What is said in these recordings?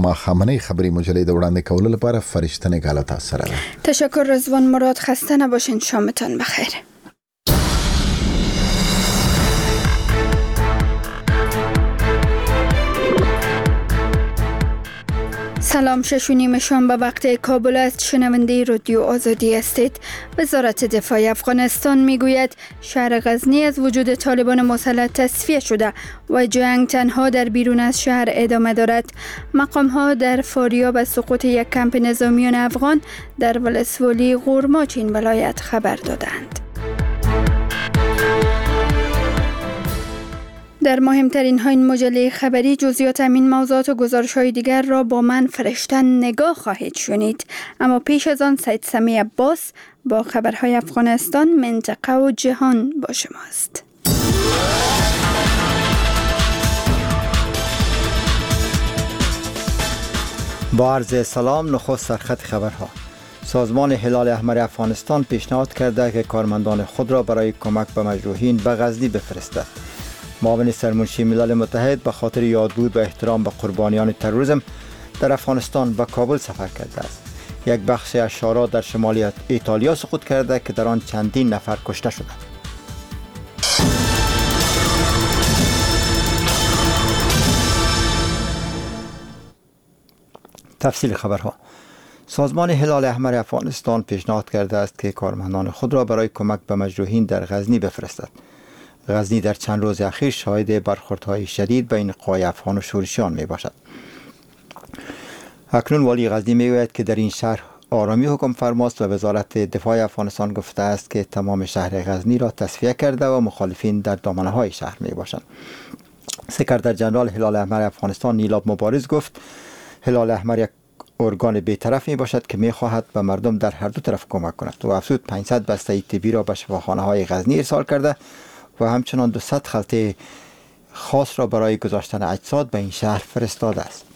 ماښامنۍ خبری مجلې د وړاندې کولو لپاره فرشته نګاله تاسو سره ده. تشکر رضوان مراد. خسته نباشین. شامتان بخیر. سلام. 6:30 شام به وقت کابل است. شنونده رادیو آزادی هستید. وزارت دفاع افغانستان میگوید شهر غزنی از وجود طالبان مسلح تصفیه شده و جنگ تنها در بیرون از شهر ادامه دارد. مقام ها در فاریاب از سقوط یک کمپ نظامیان افغان در ولسوالی قورماچ این ولایت خبر دادند. در مهمترین ها این مجله خبری جزئیات این موضوعات و گزارش های دیگر را با من فرشته نگاه خواهید شنید. اما پیش از آن سید سمی عباس با خبرهای افغانستان، منطقه و جهان با شماست. با عرض سلام. نخست سرخط خبرها. سازمان هلال احمر افغانستان پیشنهاد کرده که کارمندان خود را برای کمک به مجروحین به غزنی بفرستد. معاون سرمنشی ملل متحد به خاطر یادبود و احترام به قربانیان تروریسم در افغانستان به کابل سفر کرده است. یک بخش از شارع در شمال ایتالیا سقوط کرده که در آن چندین نفر کشته شده. تفصیل خبرها. سازمان هلال احمر افغانستان پیشنهاد کرده است که کارمندان خود را برای کمک به مجروحین در غزنی بفرستد. غزنی در چند روز اخیر شاهد برخوردهای شدید بین قوای افغان و شورشیان می باشد. اکنون والی غزنی می گوید که در این شهر آرامی حکم فرماست و وزارت دفاع افغانستان گفته است که تمام شهر غزنی را تصفیه کرده و مخالفین در دامنه های شهر می باشند. سکرتر جنرال هلال احمر افغانستان نیلاب مبارز گفت هلال احمر یک ارگان بی‌طرف می باشد که می خواهد به مردم در هر دو طرف کمک کند و افزود 500 بسته طبی را به شفاخانه های غزنی ارسال کرده و همچنان 200 خلطه خاص را برای گذاشتن اجساد به این شهر فرستاده است.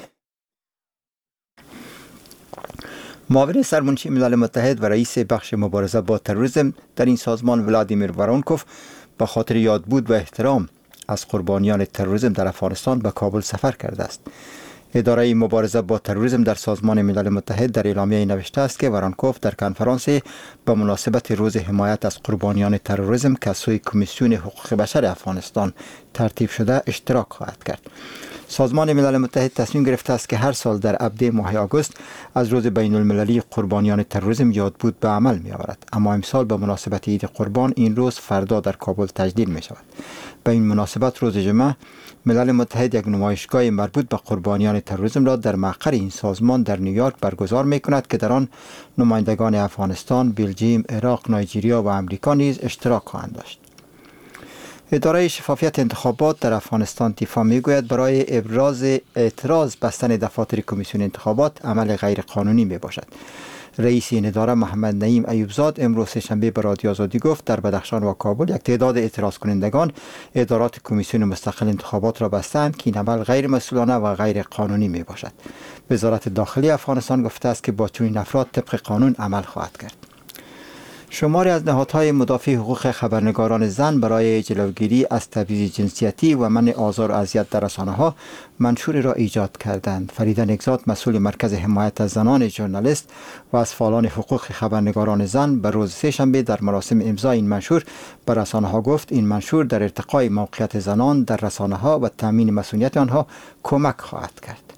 معاون سرمنشی ملل متحد و رئیس بخش مبارزه با تروریسم در این سازمان ولادیمیر ورونکوف به خاطر یادبود و احترام از قربانیان تروریسم در افغانستان به کابل سفر کرده است. اداره مبارزه با تروریسم در سازمان ملل متحد در اعلامیه نوشته است که ورونکوف در کنفرانس به مناسبت روز حمایت از قربانیان تروریسم که از سوی کمیسیون حقوق بشر افغانستان ترتیب شده اشتراک خواهد کرد. سازمان ملل متحد تصمیم گرفته است که هر سال در ابد ماه آگوست از روز بین المللی قربانیان تروریسم یادبود به عمل می آورد، اما امسال به مناسبت عید قربان این روز فردا در کابل تجدید می شود. به این مناسبت روز جمعه ملل متحد یک نمایشگاه مربوط به قربانیان تروریسم را در مقر این سازمان در نیویورک برگزار می کند که در آن نمایندگان افغانستان، بلژیم، عراق، نایجریا و امریکا نیز اشتراک خواهند داشت. اداره شفافیت انتخابات در افغانستان تیفا میگوید برای ابراز اعتراض بستن دفاتر کمیسیون انتخابات عمل غیر قانونی می باشد. رئیس این اداره محمد نعیم ایوبزاد امروز سه‌شنبه به رادیو آزادی گفت در بدخشان و کابل یک تعداد اعتراض کنندگان ادارات کمیسیون مستقل انتخابات را بستند که این عمل غیر مسئولانه و غیر قانونی می باشد. وزارت داخلی افغانستان گفته است که با چنین افراد طبق قانون عمل خواهد کرد. شماری از نهادهای مدافع حقوق خبرنگاران زن برای جلوگیری از تبعیض جنسیتی و منع آزار و اذیت در رسانه‌ها منشوری را ایجاد کردند. فریده نگزاد مسئول مرکز حمایت از زنان ژورنالیست و از فعالان حقوق خبرنگاران زن به روز سه‌شنبه در مراسم امضای این منشور به رسانه‌ها گفت این منشور در ارتقای موقعیت زنان در رسانه‌ها و تامین مسئولیت آنها کمک خواهد کرد.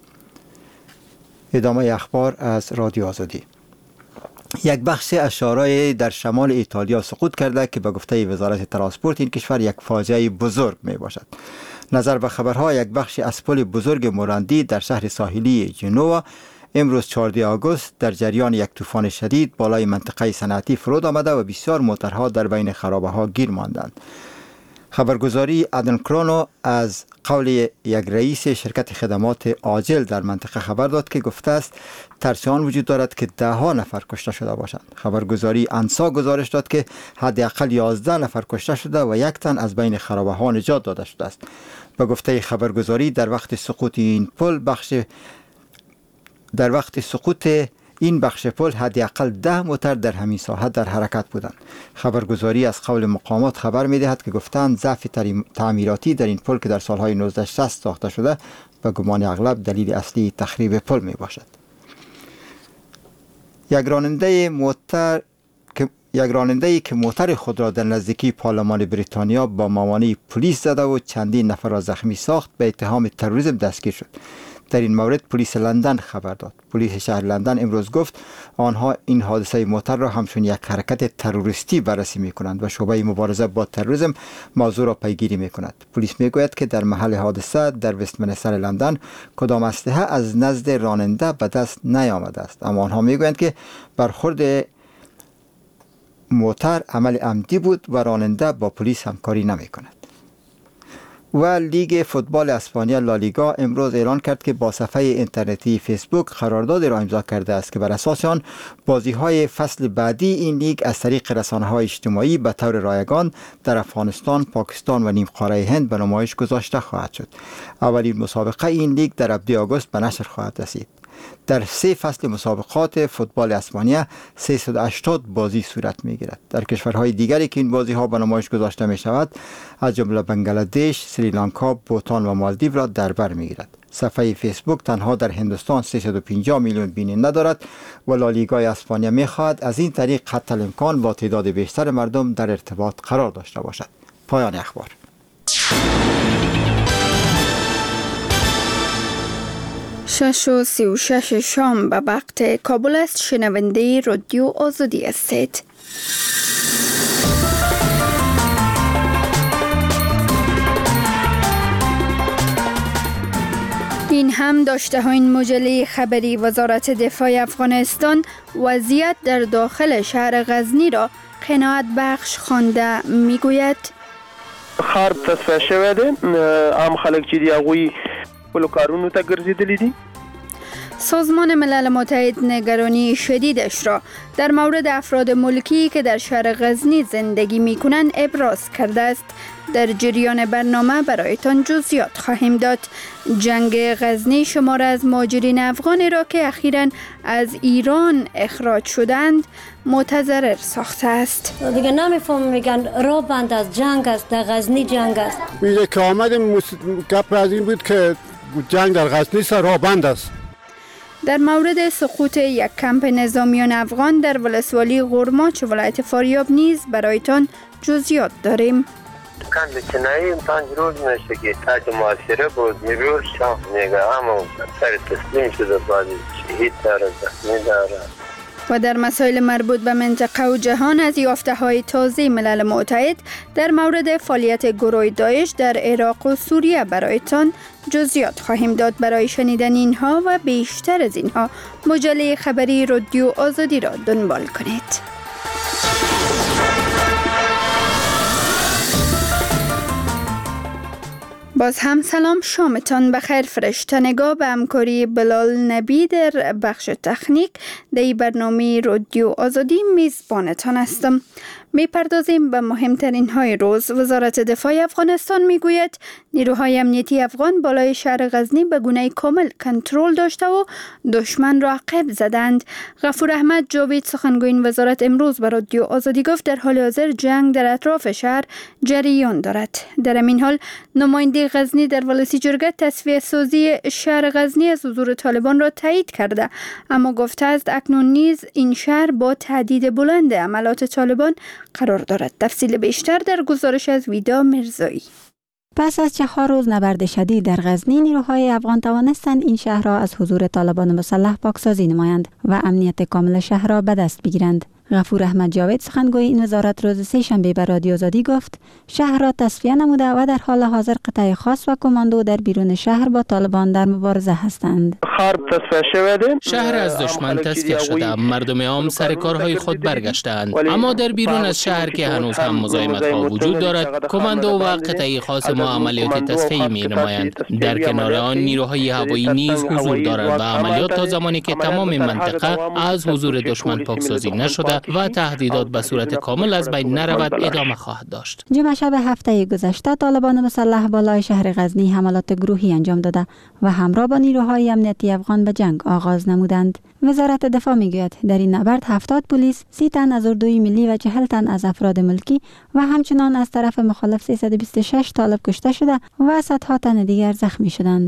ادامه اخبار از رادیو آزادی. یک بخش از شارع در شمال ایتالیا سقوط کرده که به گفته وزارت ترانسپورت این کشور یک فاجعه بزرگ می باشد. نظر به خبرها یک بخش از پل بزرگ موراندی در شهر ساحلی جنوا امروز 14 آگوست در جریان یک طوفان شدید بالای منطقه صنعتی فرود آمده و بسیار موترها در بین خرابه ها گیر ماندند. خبرگزاری ادنکرونو از قول یک رئیس شرکت خدمات عاجل در منطقه خبر داد که گفته است ترسیان وجود دارد که 10 نفر کشته شده باشند. خبرگزاری انسا گزارش داد که حداقل 11 نفر کشته شده و یک تن از بین خرابه ها نجات داده شده است. به گفته خبرگزاری در وقت سقوط این بخش پل حداقل 10 موتر در همین ساحه در حرکت بودند. خبرگزاری از قول مقامات خبر می‌دهد که گفتند ضعف تعمیراتی در این پل که در سالهای 1960 ساخته شده به گمان اغلب دلیل اصلی تخریب پل می باشد. یک راننده‌ای که موتر خود را در نزدیکی پارلمان بریتانیا با موانع پلیس زده و چندین نفر را زخمی ساخت به اتهام تروریسم دستگیر شد. در این مورد پلیس لندن خبر داد. پلیس شهر لندن امروز گفت آنها این حادثه موتر را همچون یک حرکت تروریستی بررسی می‌کنند و شعبه مبارزه با تروریسم موضوع را پیگیری می‌کند. پلیس می‌گوید که در محل حادثه در وستمینستر لندن کدام اسلحه از نزد راننده به دست نیامده است، اما آنها می‌گویند که برخورد موتر عمل عمدی بود و راننده با پلیس همکاری نمی‌کند. و لیگ فوتبال اسپانیا لالیگا امروز اعلان کرد که با صفحه اینترنتی فیسبوک قراردادی را امضا کرده است که بر اساس آن بازی‌های فصل بعدی این لیگ از طریق رسانه‌های اجتماعی به طور رایگان در افغانستان، پاکستان و نیمقاره هند به نمایش گذاشته خواهد شد. اولین مسابقه این لیگ در ابتدای آگوست به نشر خواهد رسید. در 3 فصل مسابقات فوتبال اسپانیا 380 بازی صورت می‌گیرد. در کشورهای دیگری که این بازی‌ها به نمایش گذاشته می‌شود از جمله بنگلادش، سریلانکا، بوتان و مالدیو را در بر می‌گیرد. صفحه فیسبوک تنها در هندوستان 350 میلیون بیننده دارد و لالیگای اسپانیا می‌خواهد از این طریق حتی الامکان با تعداد بیشتر مردم در ارتباط قرار داشته باشد. پایان اخبار. 6:36 شام به وقت کابل است. شنونده رادیو آزادی هستید. این هم داشته ها این مجله خبری. وزارت دفاع افغانستان وضعیت در داخل شهر غزنی را قناعت بخش خوانده. میگوید خرب تصفیه شوه ده، عام خلک چې دی هغوی خپلو کارونو ته ګرځېدلي دي. سازمان ملل متحد نگرانی شدیدش را در مورد افراد ملکی که در شهر غزنی زندگی می کنند ابراز کرده است. در جریان برنامه برایتان جزئیات خواهیم داد. جنگ غزنی شمار از مهاجرین افغانی را که اخیراً از ایران اخراج شدند متضرر ساخته است. دیگه نمیفهم، میگن راه بند از جنگ است، در غزنی جنگ است. میگه که آمدیم گپ از این بود که جنگ در غزنی راه بند است. در مورد سقوط یک کمپ نظامیان افغان در ولسوالی غرماچ ولایت فاریاب نیز برایتان جزئیات داریم. کند چنایی 5 روز نشه که تاج معاشره بود نیروی شاه نگاه سر تسلیم شده بازی شهید داره زخمی داره. و در مسائل مربوط به منطقه و جهان از یافته‌های تازه ملل متحد در مورد فعالیت گروه داعش در عراق و سوریه برایتان جزئیات خواهیم داد. برای شنیدن اینها و بیشتر از اینها مجله خبری رادیو آزادی را دنبال کنید. باز هم سلام، شامتان بخیر. فرشتنگاه به همکاری بلال نبی در بخش تکنیک در برنامه رادیو آزادی میزبانتان هستم. میپردازیم به مهمترین های روز. وزارت دفاع افغانستان میگوید نیروهای امنیتی افغان بالای شهر غزنی به گونه کامل کنترل داشته و دشمن را عقب زدند. غفور احمد جاوید سخنگوی این وزارت امروز به رادیو آزادی گفت در حال حاضر جنگ در اطراف شهر جریان دارد. در این حال نماینده غزنی در ولسی جرگه تصفیه سازی شهر غزنی از حضور طالبان را تایید کرده، اما گفته است اکنون نیز این شهر با تهدید بلند عملات طالبان قرار دارد. تفصیل بیشتر در گزارش از ویدا مرزایی. پس از 4 روز نبرد شدید در غزنی، نیروهای افغان توانستند این شهر را از حضور طالبان مسلح پاکسازی نمایند و امنیت کامل شهر را به دست بگیرند. غفور احمد جاوید سخنگوی این وزارت روز سه‌شنبه به رادیو آزادی گفت شهر را تصفیه نموده و در حال حاضر قطع خاص و کماندو در بیرون شهر با طالبان در مبارزه هستند. شهر از دشمن تصفیه شده، مردم عام سر کارهای خود برگشتند، اما در بیرون از شهر که هنوز هم مزاحمت‌ها وجود دارد، کماندو و قطع خاص ما عملیات تصفیه می‌نمایند. در کنار آن نیروهای هوایی نیز حضور دارند و عملیات تا زمانی که تمام منطقه از حضور دشمن پاکسازی نشده و تهدیدات به صورت کامل از بین نرود ادامه خواهد داشت. جمعه شب هفته گذشته طالبان مسلح بالای شهر غزنی حملات گروهی انجام داده و همراه با نیروهای امنیتی افغان به جنگ آغاز نمودند. وزارت دفاع میگوید در این نبرد 70 پلیس، 30 تن از اردوی ملی و 40 تن از افراد ملکی و همچنان از طرف مخالف 326 طالب کشته شده و صدها تن دیگر زخمی شدند.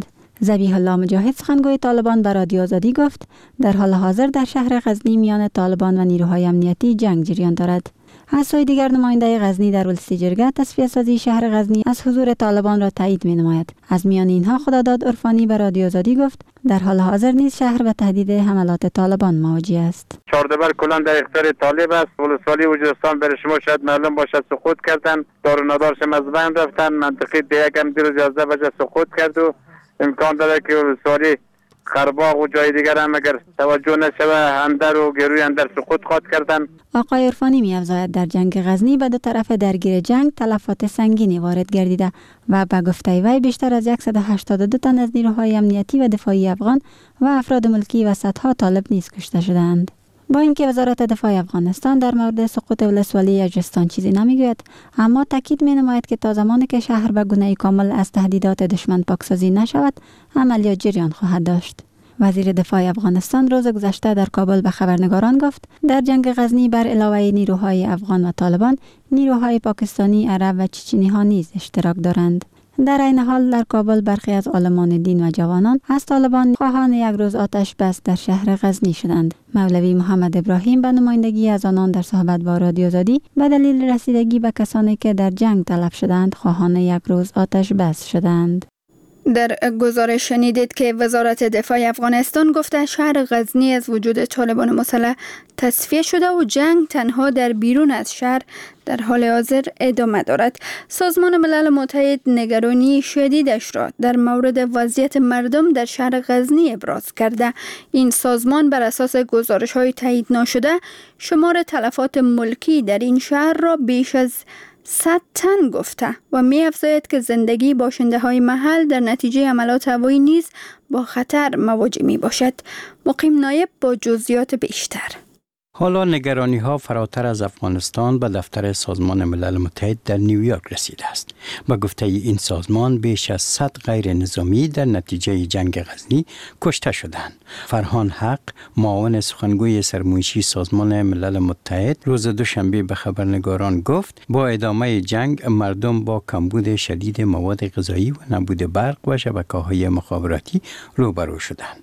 ذبیح الله مجاهد سخنگوی طالبان به رادیو آزادی گفت در حال حاضر در شهر غزنی میان طالبان و نیروهای امنیتی جنگ جریان دارد. از سوی دیگر نماینده غزنی در ولسی جرگه تصفیه سازی شهر غزنی از حضور طالبان را تایید می نماید. از میان اینها خداداد عرفانی به رادیو آزادی گفت در حال حاضر نیز شهر به تهدید حملات طالبان مواجه است. چهاردبر کلا در اختیار طالب است. ولسوالی وجودستان برای شما شاید معلوم باشد سقوط کردن، دار و ندارش از بین رفتن، منطقه دیگه هم دیروز 11 بجه سقوط کرد و امکان داره که ولسوالی خرباغ و جای دیگر هم اگر توجه نشوه اندر و گروی اندر سقوط خواهد کردن. آقای عرفانی می‌افزاید در جنگ غزنی به دو طرف درگیر جنگ تلفات سنگینی وارد گردیده و به گفته وی بیشتر از 182 تن از نیروهای امنیتی و دفاعی افغان و افراد ملکی و صدها طالب نیز کشته شدند. با اینکه وزارت دفاع افغانستان در مورد سقوط ولسوالی اجرستان چیزی نمیگوید، اما تاکید می‌نماید که تا زمانی که شهر به گونه کامل از تهدیدات دشمن پاکسازی نشود، عملیات جریان خواهد داشت. وزیر دفاع افغانستان روز گذشته در کابل به خبرنگاران گفت در جنگ غزنی بر علاوه نیروهای افغان و طالبان، نیروهای پاکستانی، عرب و چچنی ها نیز اشتراک دارند. در این حال در کابل برخی از عالمان دین و جوانان از طالبان خواهان یک روز آتش بس در شهر غزنی شدند. مولوی محمد ابراهیم به نمایندگی از آنان در صحبت با رادیو آزادی به دلیل رسیدگی به کسانی که در جنگ تلف شدند خواهان یک روز آتش بس شدند. در گزارش شنیدید که وزارت دفاع افغانستان گفته شهر غزنی از وجود طالبان مسلح تصفیه شده و جنگ تنها در بیرون از شهر در حال حاضر ادامه دارد. سازمان ملل متحد نگرانی شدیدش را در مورد وضعیت مردم در شهر غزنی ابراز کرده. این سازمان بر اساس گزارش‌های تایید نشده شمار تلفات ملکی در این شهر را بیش از 100 تن گفته و می افزاید که زندگی باشنده های محل در نتیجه حملات هوایی نیز با خطر مواجه می باشد. مقیم نایب با جزئیات بیشتر. حالا نگرانی ها فراتر از افغانستان به دفتر سازمان ملل متحد در نیویورک رسیده است. با گفته این سازمان بیش از 100 غیر نظامی در نتیجه جنگ غزنی کشته شدند. فرهان حق، معاون سخنگوی سرمایشی سازمان ملل متحد، روز دوشنبه به خبرنگاران گفت با ادامه جنگ مردم با کمبود شدید مواد غذایی و نبود برق و شبکه‌های مخابراتی روبرو شدند.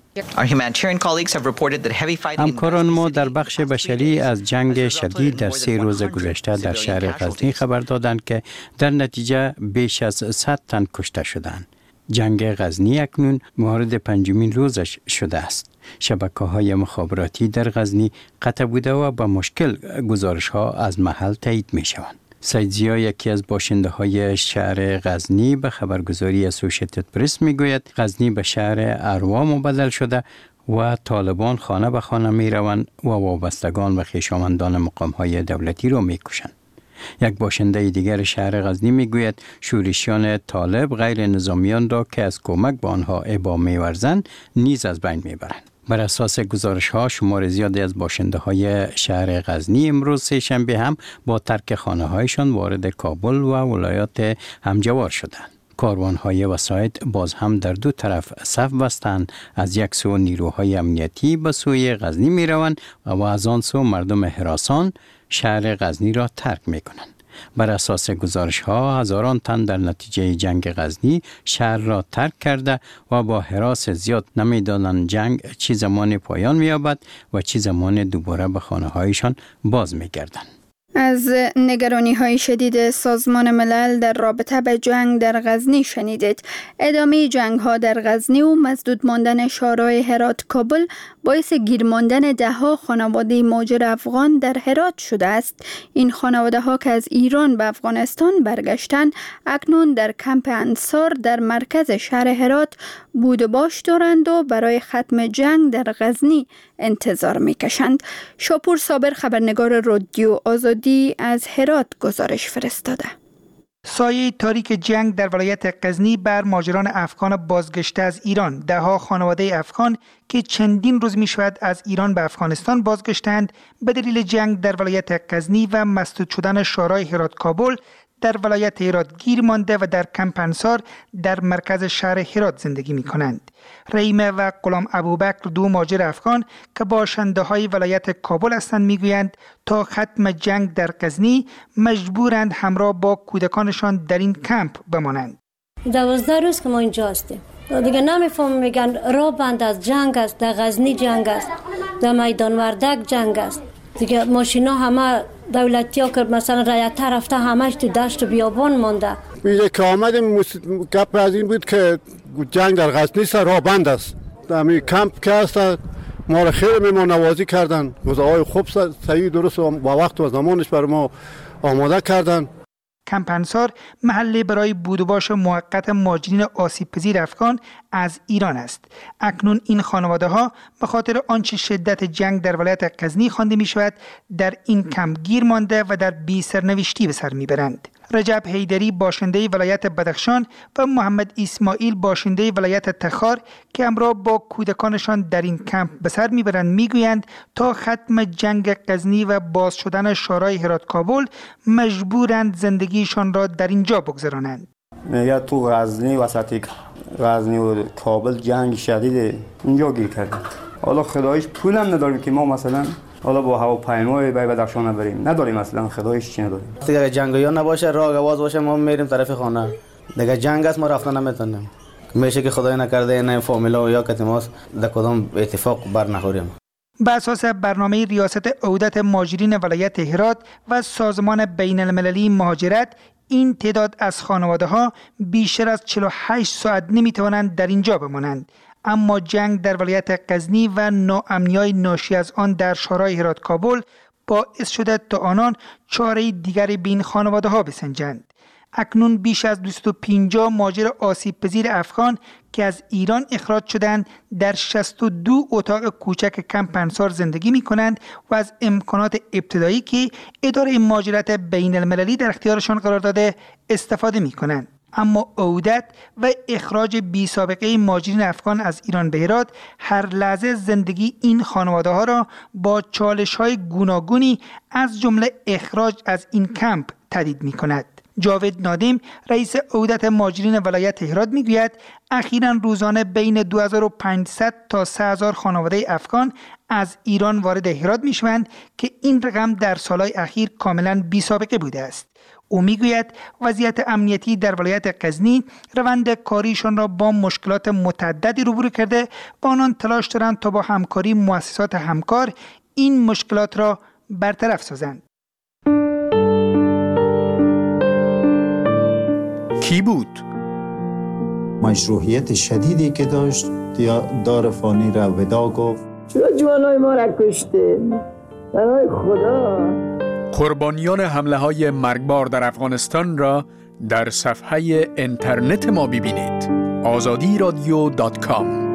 همکاران ما در بخش بشری از جنگ شدید در 3 روز گذشته در شهر غزنی خبر دادند که در نتیجه بیش از 100 تن کشته شدند. جنگ غزنی اکنون مورد 5مین روزش شده است. شبکه‌های مخابراتی در غزنی قطع بوده و با مشکل گزارش‌ها از محل تایید می‌شوند. سید زیا، یکی از باشنده های شهر غزنی، به خبرگزاری اسوشیتد پرس میگوید غزنی به شهر اروا مبدل شده و طالبان خانه به خانه می روند و وابستگان و خویشاوندان مقام های دولتی را می کشند. یک باشنده دیگر شهر غزنی میگوید شورشیان طالب غیر نظامیان را که از کمک به آنها ابا می ورزند نیز از بین می برند. بر اساس گزارش‌ها شمار زیادی از باشنده‌های شهر غزنی امروز سه‌شنبه هم با ترک خانه‌هایشان وارد کابل و ولایات همجوار شدند. کاروان‌های وسایط باز هم در دو طرف صف بستند. از یک سو نیروهای امنیتی به سوی غزنی می‌روند و از آن سو مردم هراسان شهر غزنی را ترک می‌کنند. بر اساس گزارش‌ها هزاران تن در نتیجه جنگ غزنی شهر را ترک کرده و با هراس زیاد نمی‌دانند جنگ چه زمان پایان می‌یابد و چه زمان دوباره به خانه‌هایشان باز می‌گردند. از نگرانی‌های شدید سازمان ملل در رابطه به جنگ در غزنی شنیدید. ادامه جنگ‌ها در غزنی و مسدود ماندن شهرهای هرات کابل باعث گیر ماندن ده‌ها خانواده مهاجر افغان در هرات شده است. این خانواده‌ها که از ایران به افغانستان برگشتند اکنون در کمپ انصار در مرکز شهر هرات بود و باش دارند و برای ختم جنگ در غزنی انتظار می‌کشند. شاپور صابر، خبرنگار رادیو آزادی، از هرات گزارش فرستاده. سایه تاریک جنگ در ولایت غزنی بر مهاجران افغان بازگشته از ایران. ده‌ها خانواده افغان که چندین روز می‌شود از ایران به افغانستان بازگشتند به دلیل جنگ در ولایت غزنی و مسدود شدن شهرهای هرات کابل در ولایت هرات گیر مانده و در کمپ انصار در مرکز شهر هرات زندگی می‌کنند. رحیمه و غلام ابوبکر، دو مهاجر افغان که باشنده‌های ولایت کابل هستند، می‌گویند تا ختم جنگ در غزنی مجبورند همراه با کودکانشان در این کمپ بمانند. 12 روز که ما اینجا هستیم. دیگه نمیفهم، میگن راه بند است، جنگ است، در غزنی جنگ است، در میدان وردک جنگ است. دیگه ماشینا همه دولتی ها که مثلا رایت رفته همش تو دشت و بیابان مانده. اینجا که آمدیم گپ از این بود که جنگ در غزنی است، راه بند است. در کمپ که هست ما را خیلی مهمان نوازی کردن، غذاهای خوب صحیح درست و با وقت و زمانش برای ما آماده کردن. کمپ انصار محله برای بود و باش موقت مهاجرین آسیب پذیر افغان از ایران است. اکنون این خانواده ها به خاطر آنچه شدت جنگ در ولایت غزنی خوانده می شود در این کمپ گیر مانده و در بی سرنوشتی به سر می برند. رجب حیدری باشنده ولایت بدخشان و محمد اسماعیل باشنده ولایت تخار که همراه با کودکانشان در این کمپ به سر میبرند میگویند تا ختم جنگ غزنی و باز شدن شورای هرات کابل مجبورند زندگیشان را در اینجا بگذرانند. یا تو غزنی وسط غزنی و کابل جنگ شدید اینجا گیر کردیم. حالا خدایش پولم نداریم که ما مثلا حالا با هواپیمای به بدخشان بریم، نداریم اصلا، خدایش چی نداریم. دیگه جنگی ها نباشه، راه آواز باشه، ما میریم طرف خانه. دیگه جنگ است، ما رفتن نمیتونیم. میشه که خدای نکرده نه فامیلا یا کتماس در کدام اتفاق بر نخوریم. بر اساس برنامه ریاست عهدت مهاجرین ولایت هرات و سازمان بین المللی مهاجرت، این تعداد از خانواده ها بیشتر از 48 ساعت نمیتوانند در اینجا بمانند. اما جنگ در ولایت غزنی و ناامنی‌های ناشی از آن در شورای هرات کابل باعث شده تا آنان چاره دیگری به این خانواده ها بسنجند. اکنون بیش از 250 مهاجر آسیب پذیر افغان که از ایران اخراج شدند در 62 اتاق کوچک کمپ انصار زندگی می کنند و از امکانات ابتدایی که اداره مهاجرت بین المللی در اختیارشان قرار داده استفاده می کنند. اما عودت و اخراج بی سابقه مهاجرین افغان از ایران به هرات هر لحظه زندگی این خانواده ها را با چالش های گوناگونی از جمله اخراج از این کمپ تهدید می کند. جاوید نادم رئیس عهدت مهاجرین ولایت هرات میگوید اخیراً روزانه بین 2500 تا 3000 خانواده افغان از ایران وارد هرات میشوند که این رقم در سالهای اخیر کاملاً بی سابقه بوده است. او میگوید وضعیت امنیتی در ولایت غزنی روند کاریشان را با مشکلات متعددی روبرو کرده و آنان تلاش دارند تا با همکاری مؤسسات همکار این مشکلات را برطرف سازند. کی بود؟ مشروعیت شدیدی که داشت دار فانی را ودا گفت. چرا جوانای ما را کشته؟ برای خدا. قربانیان حمله های مرگبار در افغانستان را در صفحه اینترنت ما ببینید. azadiradio.com.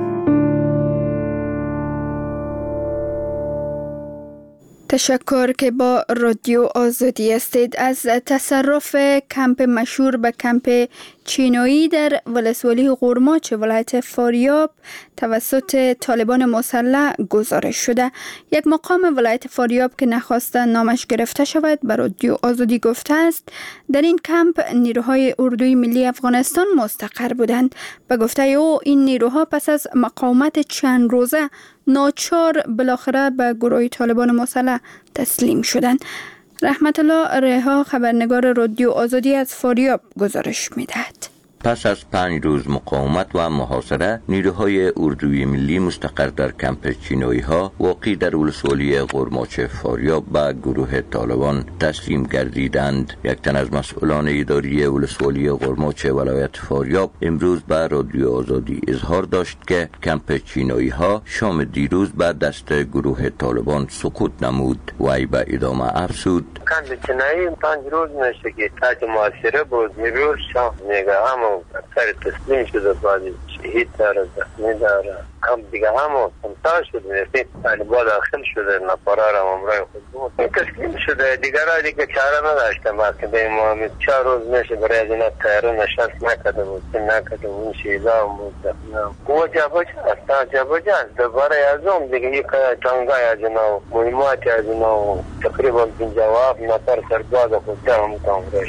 تشکر که با رادیو آزادی هستید. از تصرف کمپ مشهور به کمپ چینایی در ولسوالی قورماچ ولایت فاریاب توسط طالبان مسلح گزارش شده. یک مقام ولایت فاریاب که نخواسته نامش گرفته شود به رادیو آزادی گفته است در این کمپ نیروهای اردوی ملی افغانستان مستقر بودند. به گفته او این نیروها پس از مقاومت چند روزه ناچار بالاخره به گروه طالبان مسلح تسلیم شدند. رحمت الله ریحا خبرنگار رادیو آزادی از فاریاب گزارش می‌دهد. پس از 5 روز مقاومت و محاصره نیروهای اردوی ملی مستقر در کمپ چینایی ها واقع در ولسوالی قورماچ فاریاب به گروه طالبان تسلیم گردیدند. یک تن از مسئولان اداری ولسوالی قورماچ ولایت فاریاب امروز به رادیو آزادی اظهار داشت که کمپ چینایی ها شام دیروز به دست گروه طالبان سقوط نمود. وی به ادامه افزود: کمپ چینایی 5 روز میشه که تحت محاصره بود. نیروی شاه نگاه سر تسلیم شده، بعدی شهید داره، زخمی داره. هم دیگه همو امتحان شده، نفید طالبا داخل شده، نفرار هم امرای خود بود تسلیم شده. دیگه چاره نداشته. که به امامی 4 روز میشه برای از اینا تیاره نشست نکده بود، نکده اون شهیدا هم بود، زخمی هم قوه جابجه است. دوباره از اون دیگه یک جنگای از اینا و مهماتی از اینا و تقریبا 50 نفر سرباز خود هم تامره شده.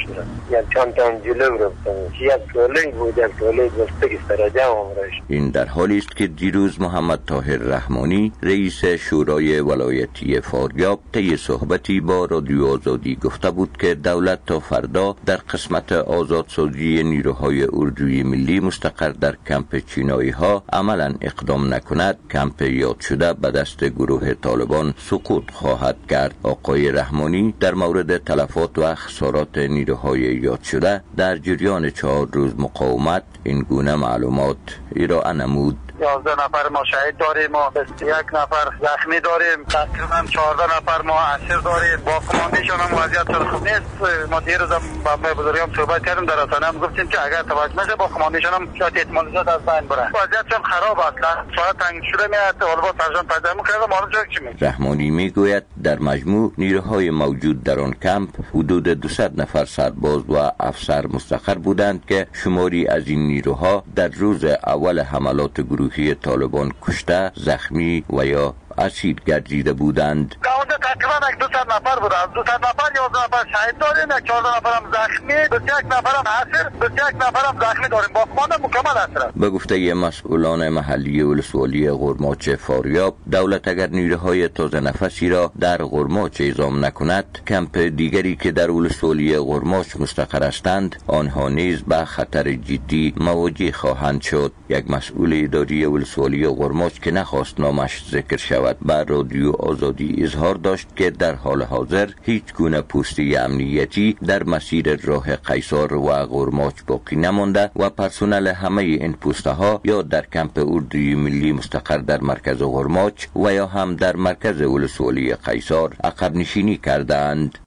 یک چند تا جلو رفتم. یک توله بود، یک توله بستگی سرجه عمرش. این در حالی است که دیروز محمد طاهر رحمانی رئیس شورای ولایتی فاریاب طی صحبتی با رادیو آزادی گفته بود که دولت تا فردا در قسمت آزادسازی نیروهای اردوی ملی مستقر در کمپ چینایی ها عملا اقدام نکند، کمپ یاد شده به دست گروه طالبان سقوط خواهد کرد. آقای رحمانی در مورد تلفات و خسارات نیروهای یاد شده در جریان 4 روز مقاومت این گونه معلومات ارائه نمود. 11 نفر ما شهید داریم، ما 21 نفر زخمی داریم، تقریبا 14 نفر ما اسیر داریم. با کماندیشون هم وضعیت خوب نیست. ما دیروز با بزرگان صحبت کردیم، در رسانه هم گفتیم که اگر توجه نشه با کماندیشون هم شاید احتمال زیاد از بین بره. وضعیتشون خراب است. ساعت تنگ شده میاد، اولوا سرجان پیدا می‌کنه، معلوم شد چی میشه. رحمانی میگوید در مجموع نیروهای موجود در آن کمپ حدود 200 نفر سرباز و افسر مستقر بودند که شماری از این نیروها در روز اول حملات گروهی طالبان کشته، زخمی و یا اسیر گردیده بودند. اونجا تقریبا 200 نفر بود. از 200 نفر 11 نفر شهید داریم، 14 نفر هم زخمی، 21 نفر هم اسیر، 21 نفر هم زخمی داریم. با کماند مکمل اسیر. به گفته مسئولان محلی ولسوالی قرماچ فاریاب، دولت اگر نیروهای تازه نفسی را در قرماچ اعزام نکند، کمپ دیگری که در ولسوالی قرماچ مستقر هستند آنها نیز به خطر جدی مواجه خواهند شد. یک مسئول اداری ولسوالی قرماچ که نخواست نامش ذکر شود بر رادیو آزادی اظهار داشت که در حال حاضر هیچ گونه پوسته امنیتی در مسیر راه قیصر و قرماچ باقی نمانده و پرسنل همه این پوسته ها یا در کمپ اردوی ملی مستقر در مرکز قرماچ و یا هم در مرکز ولسوالی قیصر عقب نشینی کردند.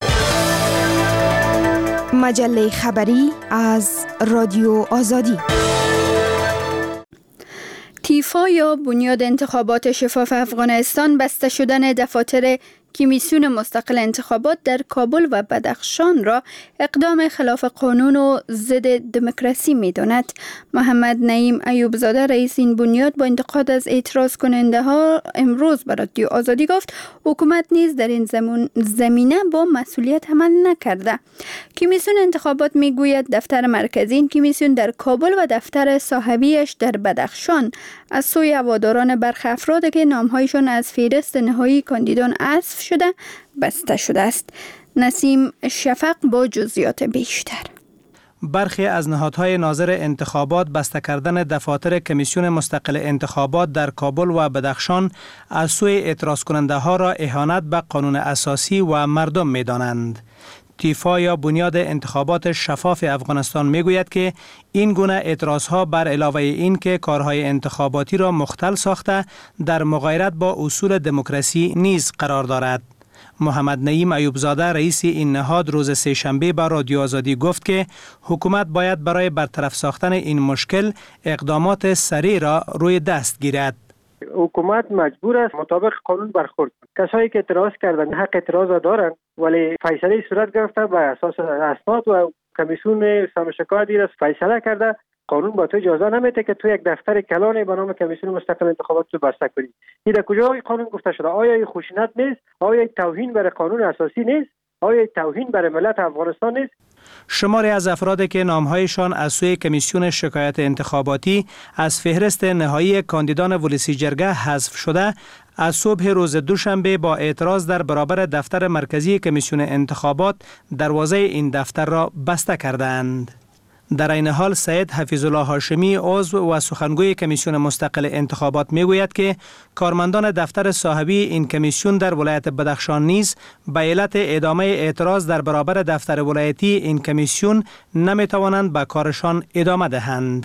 مجله خبری از رادیو آزادی. تیفا یا بنیاد انتخابات شفاف افغانستان بسته شدن دفاتر کمیسیون مستقل انتخابات در کابل و بدخشان را اقدام خلاف قانون و ضد دموکراسی می‌داند. محمد نعیم ایوب زاده رئیس این بنیاد با انتقاد از اعتراض کننده ها امروز به رادیو آزادی گفت حکومت نیز در این زمینه با مسئولیت عمل نکرده. کمیسیون انتخابات میگوید دفتر مرکزی این کمیسیون در کابل و دفتر صاحبیش در بدخشان از سوی هواداران برخی افراد که نامهایشان از فهرست نهایی کاندیدان حذف شده بسته شده است. نسیم شفق با جزئیات بیشتر. برخی از نهادهای ناظر انتخابات بسته کردن دفاتر کمیسیون مستقل انتخابات در کابل و بدخشان از سوی اعتراض کننده ها را اهانت به قانون اساسی و مردم می دانند. تیفا یا بنیاد انتخابات شفاف افغانستان میگوید که این گونه اعتراضها بر علاوه این که کارهای انتخاباتی را مختل ساخته در مغایرت با اصول دموکراسی نیز قرار دارد. محمد نعیم ایوب زاده رئیس این نهاد روز سه‌شنبه با رادیو آزادی گفت که حکومت باید برای برطرف ساختن این مشکل اقدامات سریع را روی دست گیرد. حکومت مجبور است مطابق قانون برخورد کنند. کسایی که اعتراض کردند حق اعتراض دارند، ولی فیصله صورت گرفته بر اساس اسناد و کمیسیون سمشکایتی را فیصله کرده. قانون با تو اجازه نمیده که تو یک دفتر کلانی به نام کمیسیون مستقل انتخابات تو بسته کنی. این در کجای قانون گفته شده؟ آیا این خشونت نیست؟ آیا توهین بر قانون اساسی نیست؟ آیا توهین بر ملت افغانستان نیست؟ شماری از افرادی که نامهایشان از سوی کمیسیون شکایت انتخاباتی از فهرست نهایی کاندیدان ولسی جرگه حذف شده، از صبح روز دوشنبه با اعتراض در برابر دفتر مرکزی کمیسیون انتخابات دروازه این دفتر را بسته کردند. در این حال سید حفیظ الله هاشمی عضو و سخنگوی کمیسیون مستقل انتخابات میگوید که کارمندان دفتر صاحبی این کمیسیون در ولایت بدخشان نیز به علت ادامه اعتراض در برابر دفتر ولایتی این کمیسیون نمیتوانند به کارشان ادامه دهند.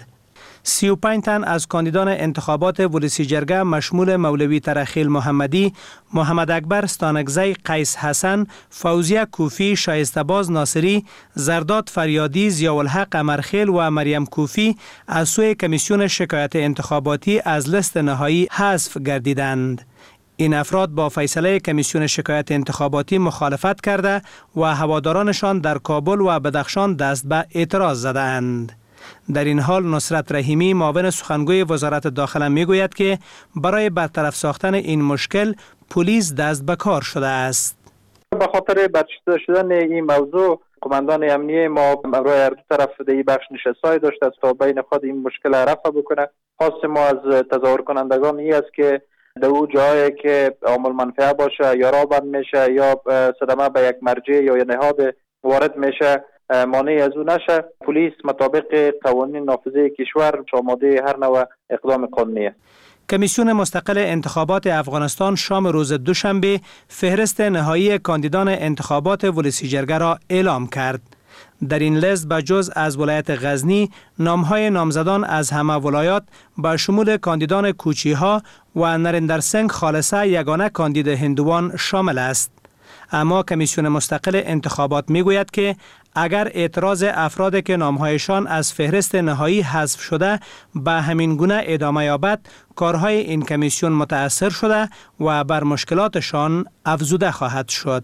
35 تن از کاندیدان انتخابات ولسی جرگه مشمول مولوی ترخیل محمدی، محمد اکبر ستانکزی، قیس حسن، فوزیه کوفی، شایسته‌باز ناصری، زرداد فریادی، ضیاءالحق امرخیل و مریم کوفی از سوی کمیسیون شکایت انتخاباتی از لیست نهایی حذف گردیدند. این افراد با فیصله کمیسیون شکایت انتخاباتی مخالفت کرده و هوادارانشان در کابل و بدخشان دست به اعتراض زدند. در این حال نصرت رحیمی معاون سخنگوی وزارت داخله میگوید که برای برطرف ساختن این مشکل پلیس دست به کار شده است. به خاطر برچیده شدن این موضوع قماندان امنیه ما برای هر دو طرف در این بخش نشستای داشته است تا بین خود این مشکل رفع بکنه. خواست ما از تظاهر کنندگان این است که در او جایی که عامل منفعه باشه یا راه بند میشه یا صدمه به یک مرجع یا نهاد وارد میشه مانع از او نشه. پلیس مطابق قوانین نافذه کشور آماده هر نوع اقدام قانونی است. کمیسیون مستقل انتخابات افغانستان شام روز دوشنبه فهرست نهایی کاندیدان انتخابات ولسی جرگه را اعلام کرد. در این لیست به جز از ولایت غزنی نامهای نامزدان از همه ولایات به شمول کاندیدان کوچی‌ها و نریندر سنگ خالصه یگانه کاندید هندوان شامل است. اما کمیسیون مستقل انتخابات میگوید که اگر اعتراض افرادی که نامهایشان از فهرست نهایی حذف شده به همین گونه ادامه یابد، کارهای این کمیسیون متأثر شده و بر مشکلاتشان افزوده خواهد شد.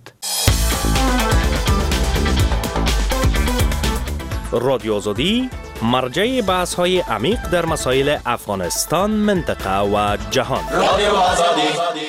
رادیو آزادی مرجع بحث‌های عمیق در مسائل افغانستان، منطقه و جهان. رادیو آزادی.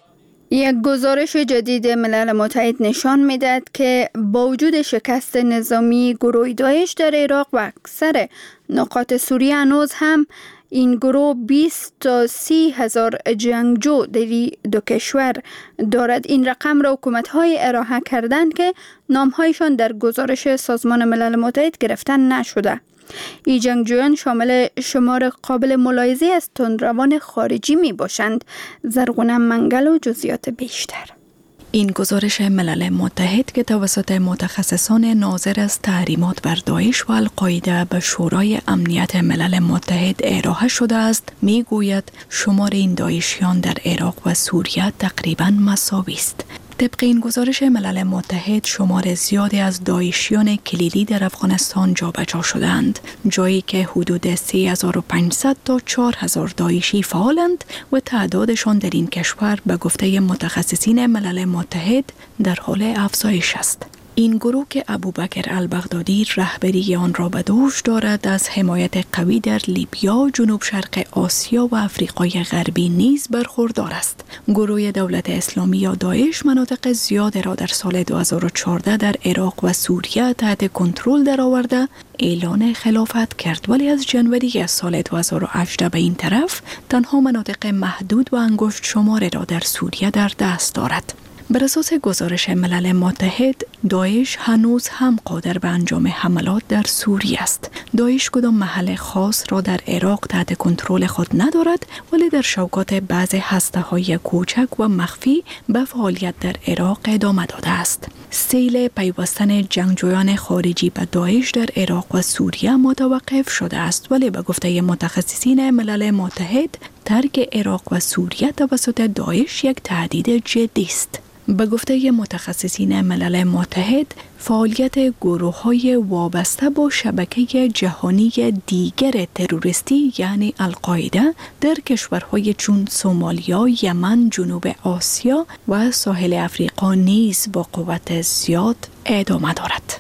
یک گزارش جدید ملل متحد نشان می‌دهد که با وجود شکست نظامی گروه داعش در عراق و اکثر نقاط سوریه هنوز هم این گروه 20 تا 30 هزار جنگجو در دو کشور دارد. این رقم را حکومت‌های ارائه کردند که نام‌هایشان در گزارش سازمان ملل متحد گرفته نشده. این جنگجویان شامل شمار قابل ملاحظه از تندروان خارجی می باشند. زرغونه منگل و جزئیات بیشتر. این گزارش ملل متحد که توسط متخصصان ناظر از تحریمات بر داعش و القاعده به شورای امنیت ملل متحد ارائه شده است، می گوید شمار این داعشیان در عراق و سوریه تقریباً مساوی است. طبق این گزارش ملل متحد شمار زیادی از داعشیان کلیدی در افغانستان جابجا شدند، جایی که حدود 3500 تا 4000 داعشی فعالند و تعدادشان در این کشور به گفته متخصصین ملل متحد در حال افزایش است. این گروه که ابوبکر البغدادی رهبری آن را به دوش دارد، از حمایت قوی در لیبیا، جنوب شرق آسیا و افریقای غربی نیز برخوردار است. گروه دولت اسلامی یا داعش مناطق زیاد را در سال 2014 در عراق و سوریه تحت کنترل درآورده اعلان خلافت کرد، ولی از جنوری سال 2018 به این طرف تنها مناطق محدود و انگشت شمار را در سوریه در دست دارد. بر اساس گزارش ملل متحد، داعش هنوز هم قادر به انجام حملات در سوریه است. داعش کدام محل خاص را در عراق تحت کنترل خود ندارد، ولی در شوکات بعض هسته‌های کوچک و مخفی به فعالیت در عراق ادامه داده است. سیل پیوستن جنگجویان خارجی به داعش در عراق و سوریه متوقف شده است، ولی به گفته متخصصین ملل متحد، ترک عراق و سوریه توسط داعش یک تهدید جدی است. به گفته متخصصین ملل متحد، فعالیت گروه‌های وابسته با شبکه جهانی دیگر تروریستی یعنی القاعده در کشورهای چون سومالیا، یمن، جنوب آسیا و ساحل افریقا نیز با قوت زیاد ادامه دارد.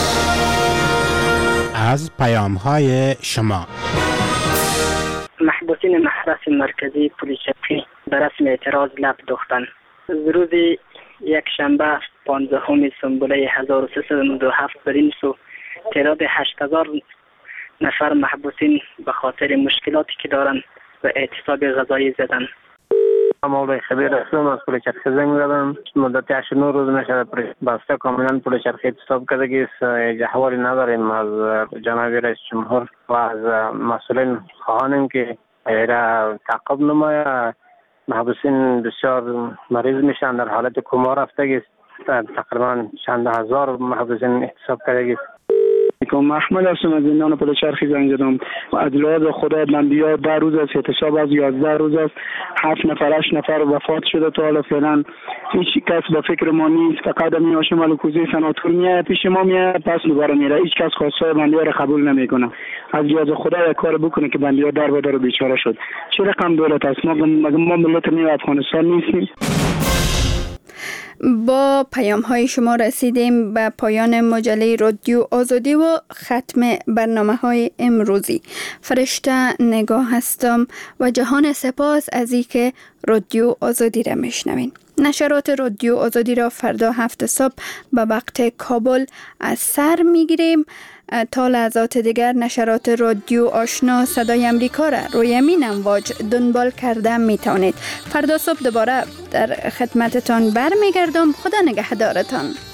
از پیام‌های شما. محبوسین محرس مرکزی پلیس شرقی به رسم اعتراض لب دوختند. روز یک شنبه 15 سنبوله 1397 بر این سو تعداد 8000 نفر محبوسین به خاطر مشکلاتی که دارند و اعتصاب غذایی زدند. مولای خبیر هستم، از پل چرخی زنگ زدم. مدت 89 روز میشه بسته کاملا پل چرخی اعتصاب کرده است. جهواری نداریم از جناب رئیس جمهور و از مسئولین خواهانیم که ایره تعقیب نماید. محبوسین بسیار مریض میشن، در حالت کما رفته است. تقریبا چند هزار محبوسین احتساب کرده است. محمد هستم، از زندان پل چرخی زنگ زدم. از لحاظ خدا من بیا 10 روز است، احتساب از 11 روز است. 7 نفر 8 نفر وفات شده تا حالا فعلا هیچ کس به فکر ما نیست. فقط می هاشم الکوزی سناتور میاد پیش ما میاد، پس دوباره میره. هیچ کس خواستای بندی‌ها را قبول نمیکنه. از لحاظ خدا یک کار بکنه که بندی‌ها در به در بیچاره شد. چه رقم دولت است؟ ما ملت افغانستان نیستیم. با پیام‌های شما رسیدیم به پایان مجله رادیو آزادی و ختم برنامه‌های امروزی. فرشته نگاه هستم و جهان سپاس از اینکه رادیو آزادی را میشنوین. نشرات رادیو آزادی را فردا 7 صبح به وقت کابل از سر میگیریم. تا لحظات دیگر نشرات رادیو آشنا صدای امریکا را روی همین امواج دنبال کرده می توانید. فردا صبح دوباره در خدمتتان برمیگردم. خدا نگهدارتان.